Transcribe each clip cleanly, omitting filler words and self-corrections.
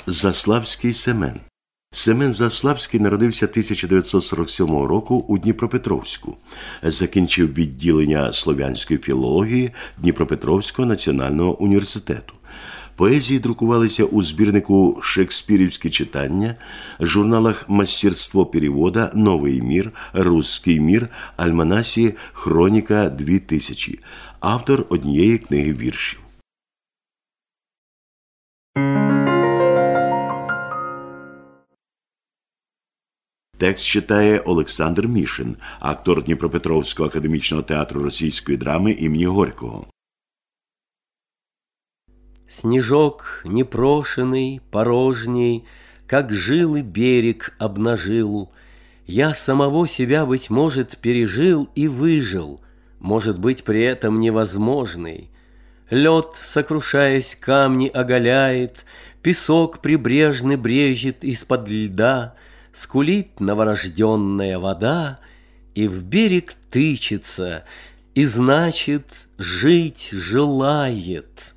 Заславський Семен. Семен Заславський народився 1947 року у Дніпропетровську. Закінчив відділення слов'янської філології Дніпропетровського національного університету. Поезії друкувалися у збірнику «Шекспірівські читання», журналах «Мастерство перевода», «Новий мір», «Русський мір», альманасі «Хроніка 2000». Автор однієї книги віршів. Текст читає Олександр Мішин, актор Дніпропетровського академічного театру російської драми імені Горького. Снежок непрошенный, порожний, как жилый берег обнажил. Я самого себя, быть может, пережил и выжил, может быть, при этом невозможный. Лед, сокрушаясь, камни оголяет, песок прибрежный брежет из-под льда, скулит новорожденная вода и в берег тычется, и, значит, жить желает.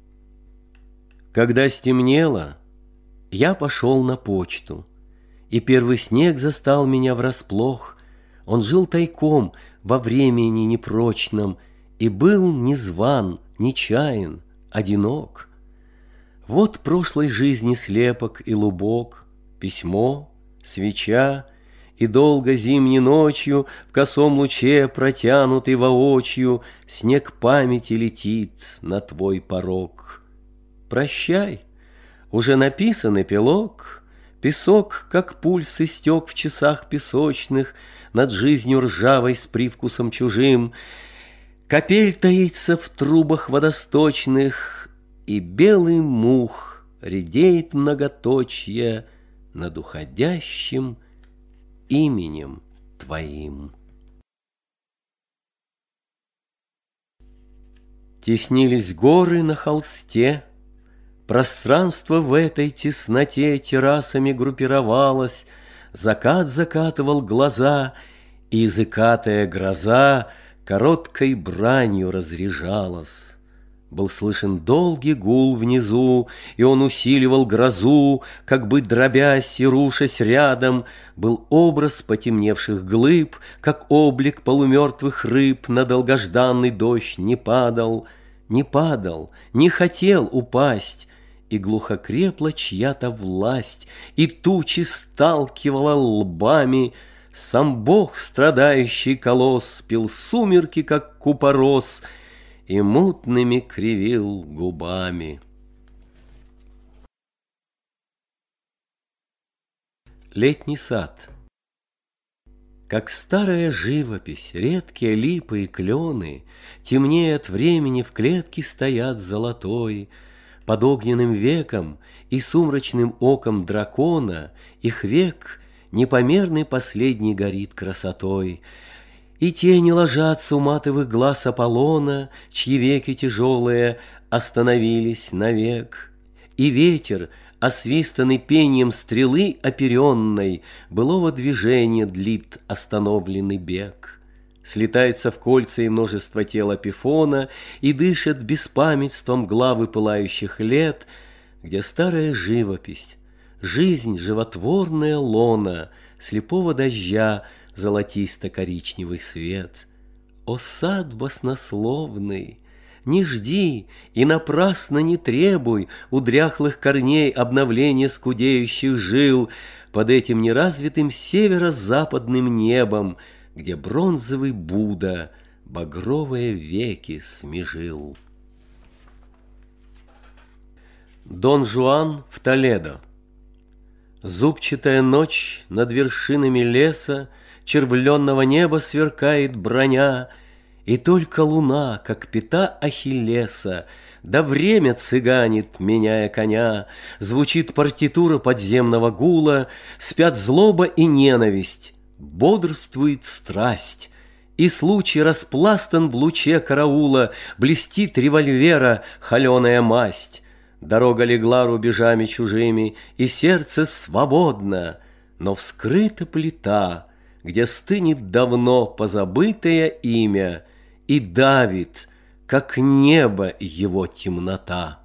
Когда стемнело, я пошел на почту, и первый снег застал меня врасплох. Он жил тайком во времени непрочном и был незван, нечаен, одинок. Вот прошлой жизни слепок и лубок, письмо, свеча, и долго зимней ночью в косом луче, протянутый воочию, снег памяти летит на твой порог. Прощай, уже написан эпилог, песок, как пульс, истек в часах песочных над жизнью ржавой с привкусом чужим. Капель таится в трубах водосточных, и белый мух редеет многоточье над уходящим именем твоим. Теснились горы на холсте, пространство в этой тесноте террасами группировалось, закат закатывал глаза, и языкатая гроза короткой бранью разряжалась. Был слышен долгий гул внизу, и он усиливал грозу, как бы дробясь и рушась рядом. Был образ потемневших глыб, как облик полумертвых рыб. На долгожданный дождь не падал, не хотел упасть, и глухо крепла чья-то власть, и тучи сталкивала лбами. Сам Бог, страдающий колосс, пил сумерки, как купорос, и мутными кривил губами. Летний сад. Как старая живопись, редкие липы и клены, темнее от времени в клетке стоят золотой. Под огненным веком и сумрачным оком дракона их век непомерный последний горит красотой. И тени ложатся у матовых глаз Аполлона, чьи веки тяжелые остановились навек. И ветер, освистанный пением стрелы оперенной, былого движения длит остановленный бег. Слетается в кольца и множество тел Апифона и дышит беспамятством главы пылающих лет, где старая живопись, жизнь животворная лона слепого дождя, золотисто-коричневый свет. О, сад баснословный! Не жди и напрасно не требуй у дряхлых корней обновления скудеющих жил под этим неразвитым северо-западным небом, где бронзовый Будда багровые веки смежил. Дон Жуан в Толедо. Зубчатая ночь над вершинами леса, червленного неба сверкает броня, и только луна, как пята Ахиллеса, да время цыганит, меняя коня. Звучит партитура подземного гула, спят злоба и ненависть, бодрствует страсть, и случай распластан в луче караула, блестит револьвера холеная масть. Дорога легла рубежами чужими, и сердце свободно, но вскрыта плита, где стынет давно позабытое имя, и давит, как небо, его темнота.